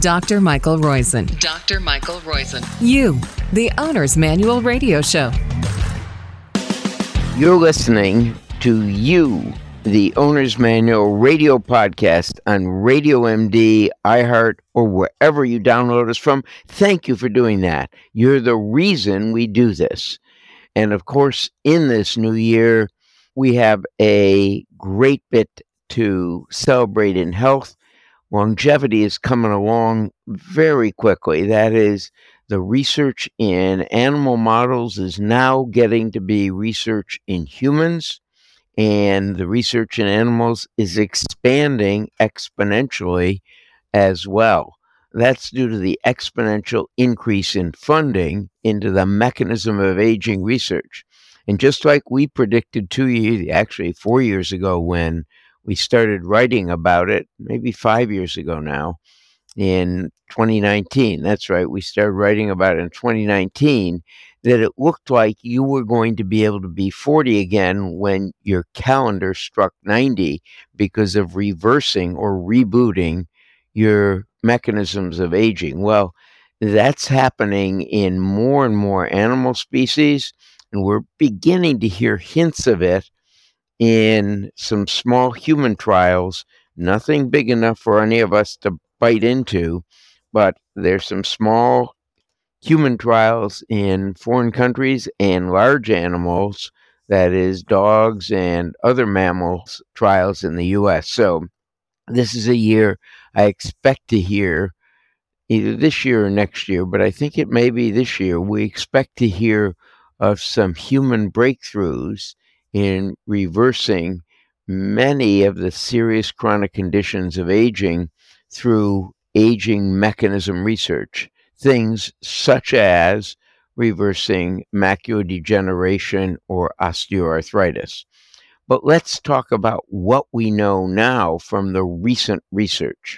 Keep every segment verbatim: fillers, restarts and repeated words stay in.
Doctor Michael Roizen. Doctor Michael Roizen. You, the Owner's Manual Radio Show. You're listening to You, the Owner's Manual Radio Podcast on Radio M D, iHeart, or wherever you download us from. Thank you for doing that. You're the reason we do this. And of course, in this new year, we have a great bit to celebrate in health. Longevity is coming along very quickly. That is, the research in animal models is now getting to be research in humans, and the research in animals is expanding exponentially as well. That's due to the exponential increase in funding into the mechanism of aging research. And just like we predicted two years, actually four years ago when we started writing about it, maybe five years ago now, in twenty nineteen. That's right. We started writing about it in twenty nineteen, that it looked like you were going to be able to be forty again when your calendar struck ninety because of reversing or rebooting your mechanisms of aging. Well, that's happening in more and more animal species, and we're beginning to hear hints of it in some small human trials, nothing big enough for any of us to bite into, but there's some small human trials in foreign countries and large animals, that is dogs and other mammals, trials in the U S. So this is a year I expect to hear, either this year or next year, but I think it may be this year, we expect to hear of some human breakthroughs in reversing many of the serious chronic conditions of aging through aging mechanism research. Things such as reversing macular degeneration or osteoarthritis. But let's talk about what we know now from the recent research.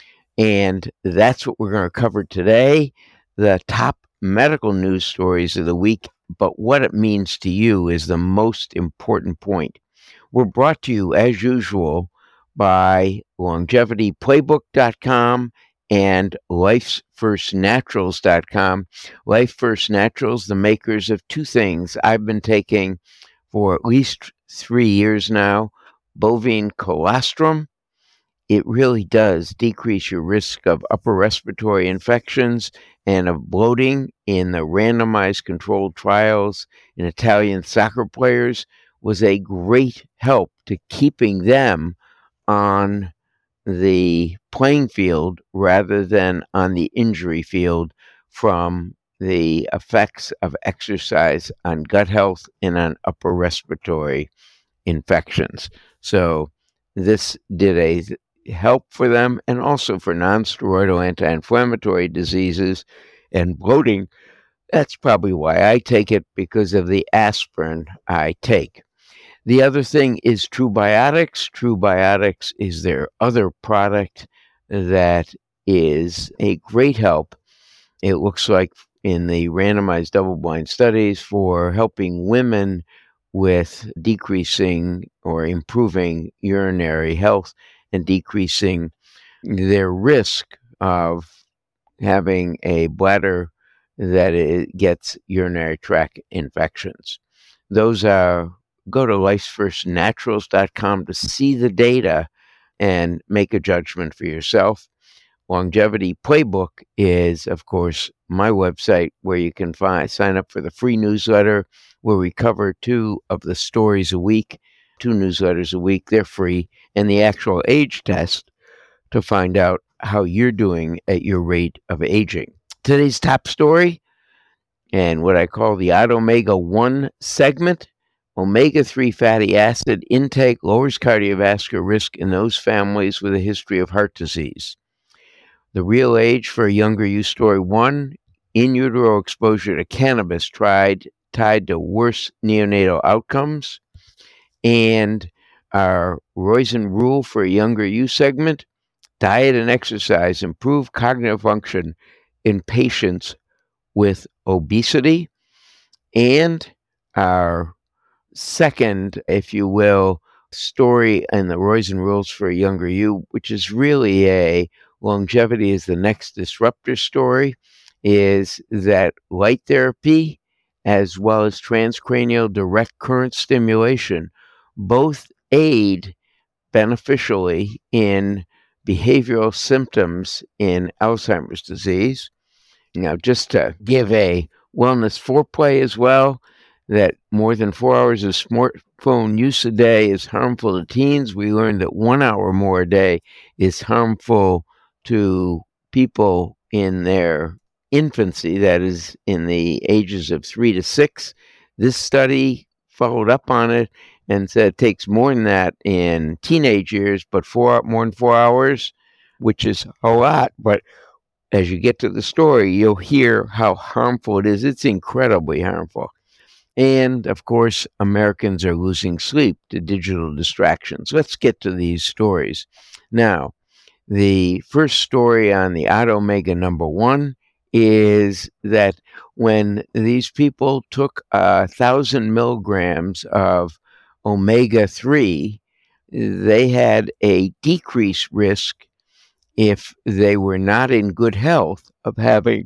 And that's what we're going to cover today, the top medical news stories of the week. But what it means to you is the most important point. We're brought to you, as usual, by longevity playbook dot com and life first naturals dot com. Life First Naturals, the makers of two things I've been taking for at least three years now, bovine colostrum. It really does decrease your risk of upper respiratory infections and of bloating in the randomized controlled trials in Italian soccer players, was a great help to keeping them on the playing field rather than on the injury field from the effects of exercise on gut health and on upper respiratory infections. So this did a help for them, and also for non-steroidal anti-inflammatory diseases and bloating. That's probably why I take it, because of the aspirin I take. The other thing is TrueBiotics. TrueBiotics is their other product that is a great help. It looks like in the randomized double-blind studies for helping women with decreasing or improving urinary health and decreasing their risk of having a bladder that it gets urinary tract infections. Those are, go to life first naturals dot com to see the data and make a judgment for yourself. Longevity Playbook is, of course, my website where you can find sign up for the free newsletter where we cover two of the stories a week, two newsletters a week. They're free, and the actual age test to find out how you're doing at your rate of aging. Today's top story, and what I call the Odd Omega one segment, omega three fatty acid intake lowers cardiovascular risk in those families with a history of heart disease. The real age for a younger you story one, in utero exposure to cannabis tried tied to worse neonatal outcomes. And our Roizen rule for a younger you segment, diet and exercise improve cognitive function in patients with obesity. And our second, if you will, story in the Roizen rules for a younger you, which is really a longevity is the next disruptor story, is that light therapy as well as transcranial direct current stimulation both aid beneficially in behavioral symptoms in Alzheimer's disease. Now, just to give a wellness foreplay as well, that more than four hours of smartphone use a day is harmful to teens. We learned that one hour more a day is harmful to people in their infancy, that is, in the ages of three to six. This study followed up on it and said it takes more than that in teenage years, but four more than four hours, which is a lot. But as you get to the story, you'll hear how harmful it is. It's incredibly harmful. And of course, Americans are losing sleep to digital distractions. Let's get to these stories. Now, the first story on the Odd Omega number one is that when these people took a thousand milligrams of omega three, they had a decreased risk if they were not in good health of having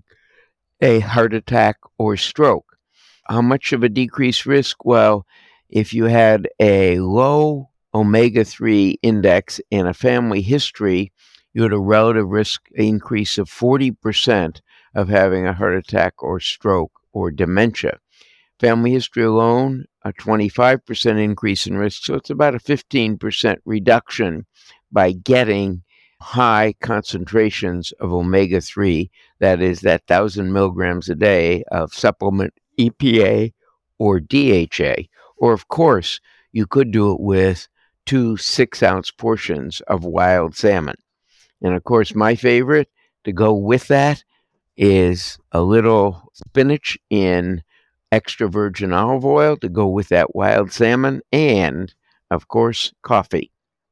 a heart attack or stroke. How much of a decreased risk? Well, if you had a low omega three index and a family history, you had a relative risk increase of forty percent of having a heart attack or stroke or dementia. Family history alone, a twenty-five percent increase in risk, so it's about a fifteen percent reduction by getting high concentrations of omega three, that is, that one thousand milligrams a day of supplement E P A or D H A. Or, of course, you could do it with two six-ounce portions of wild salmon. And, of course, my favorite to go with that is a little spinach in extra virgin olive oil to go with that wild salmon and, of course, coffee.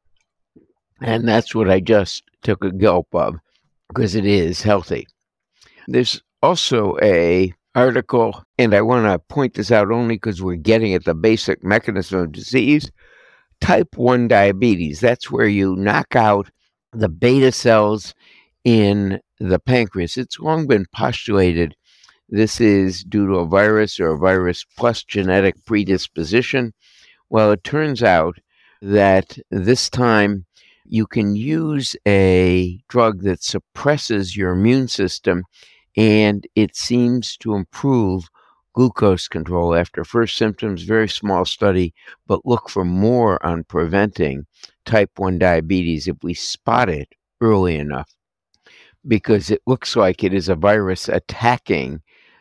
And that's what I just took a gulp of because it is healthy. There's also a article, and I want to point this out only because we're getting at the basic mechanism of disease. Type one diabetes, that's where you knock out the beta cells in the pancreas. It's long been postulated this is due to a virus or a virus plus genetic predisposition. Well, it turns out that this time you can use a drug that suppresses your immune system, and it seems to improve glucose control after first symptoms. Very small study, but look for more on preventing type one diabetes if we spot it early enough, because it looks like it is a virus attacking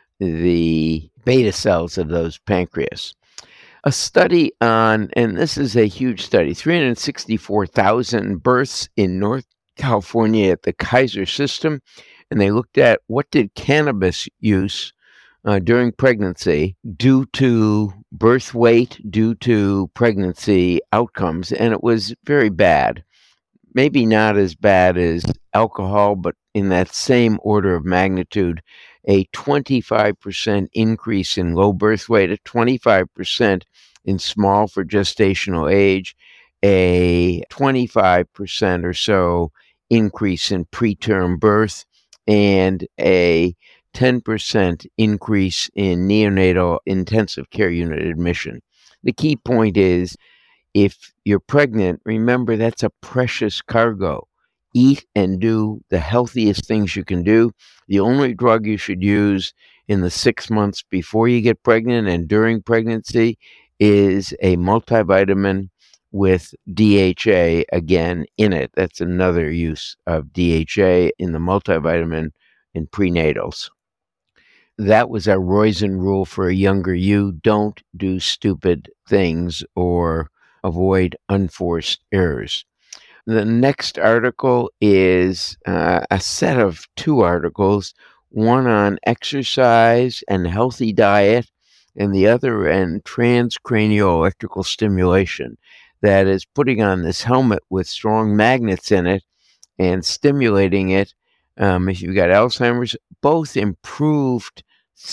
the beta cells of those pancreas. A study on, and this is a huge study, three hundred sixty-four thousand births in North California at the Kaiser System, and they looked at what did cannabis use uh, during pregnancy due to birth weight, due to pregnancy outcomes, and it was very bad. Maybe not as bad as alcohol, but in that same order of magnitude. A twenty-five percent increase in low birth weight, a twenty-five percent in small for gestational age, a twenty-five percent or so increase in preterm birth, and a ten percent increase in neonatal intensive care unit admission. The key point is, if you're pregnant, remember that's a precious cargo. Eat and do the healthiest things you can do. The only drug you should use in the six months before you get pregnant and during pregnancy is a multivitamin with D H A again in it. That's another use of D H A in the multivitamin in prenatals. That was our Roizen rule for a younger you. Don't do stupid things or avoid unforced errors. The next article is uh, a set of two articles, one on exercise and healthy diet, and the other on transcranial electrical stimulation. That is putting on this helmet with strong magnets in it and stimulating it. Um, if you've got Alzheimer's, both improved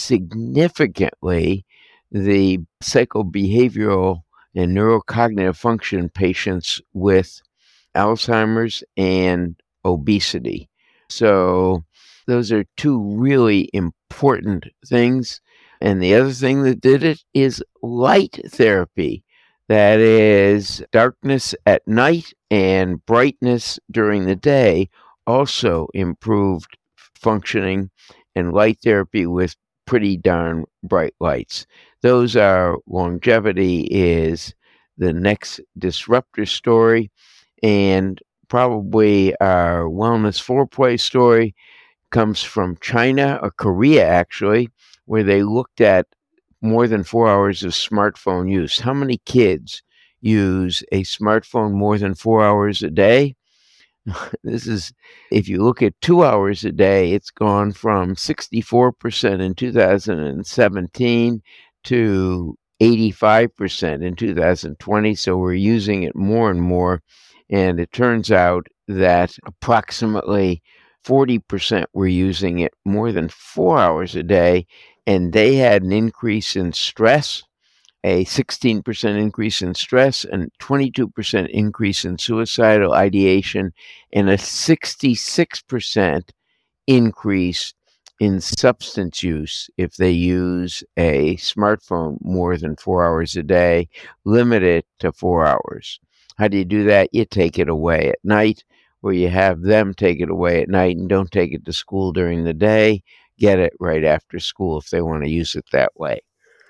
significantly the psychobehavioral and neurocognitive function in patients with Alzheimer's and obesity. So those are two really important things. And the other thing that did it is light therapy. That is darkness at night and brightness during the day also improved functioning, and light therapy with pretty darn bright lights. Those are longevity is the next disruptor story, and probably our wellness foreplay story comes from China or Korea, actually, where they looked at more than four hours of smartphone use. How many kids use a smartphone more than four hours a day? This is, if you look at two hours a day, it's gone from sixty-four percent in two thousand seventeen to eighty-five percent in two thousand twenty. So we're using it more and more. And it turns out that approximately forty percent were using it more than four hours a day. And they had an increase in stress, a sixteen percent increase in stress, and twenty-two percent increase in suicidal ideation, and a sixty-six percent increase in substance use if they use a smartphone more than four hours a day. Limit it to four hours. How do you do that? You take it away at night, or you have them take it away at night and don't take it to school during the day. Get it right after school if they want to use it that way.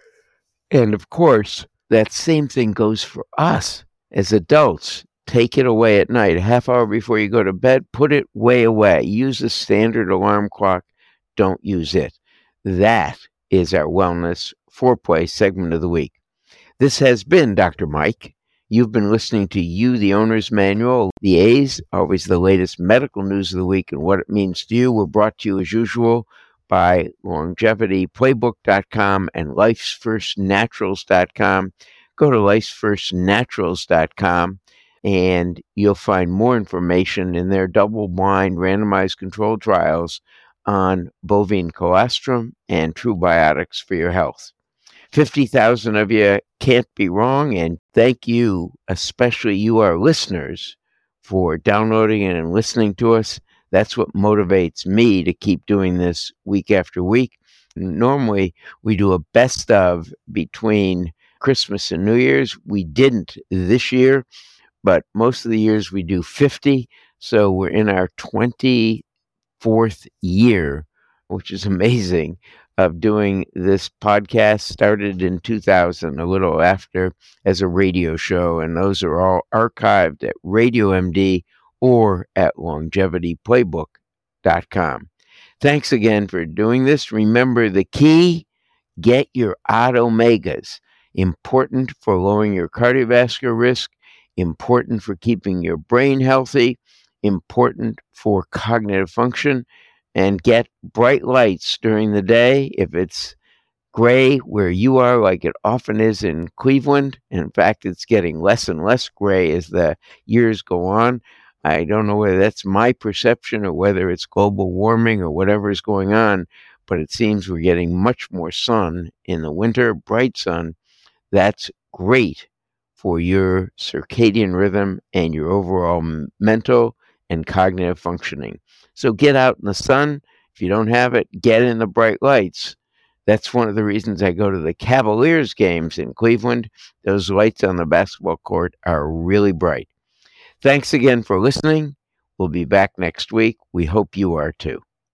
And of course, that same thing goes for us as adults. Take it away at night, a half hour before you go to bed, put it way away. Use a standard alarm clock. Don't use it. That is our Wellness Foreplay segment of the week. This has been Doctor Mike. You've been listening to You, the Owner's Manual. The A's, always the latest medical news of the week and what it means to you. We're brought to you as usual by longevity playbook dot com and lifes first naturals dot com. Go to lifes first naturals dot com and you'll find more information in their double-blind randomized controlled trials on bovine colostrum and true biotics for your health. fifty thousand of you can't be wrong, and thank you, especially you, our listeners, for downloading and listening to us. That's what motivates me to keep doing this week after week. Normally, we do a best of between Christmas and New Year's. We didn't this year, but most of the years we do fifty. So we're in our twenty-fourth year, which is amazing, of doing this podcast. Started in two thousand, a little after, as a radio show. And those are all archived at Radio M D or at longevity playbook dot com. Thanks again for doing this. Remember the key, get your odd omegas. Important for lowering your cardiovascular risk, important for keeping your brain healthy, important for cognitive function, and get bright lights during the day. If it's gray where you are, like it often is in Cleveland, and in fact, it's getting less and less gray as the years go on. I don't know whether that's my perception or whether it's global warming or whatever is going on, but it seems we're getting much more sun in the winter, bright sun. That's great for your circadian rhythm and your overall mental and cognitive functioning. So get out in the sun. If you don't have it, get in the bright lights. That's one of the reasons I go to the Cavaliers games in Cleveland. Those lights on the basketball court are really bright. Thanks again for listening. We'll be back next week. We hope you are too.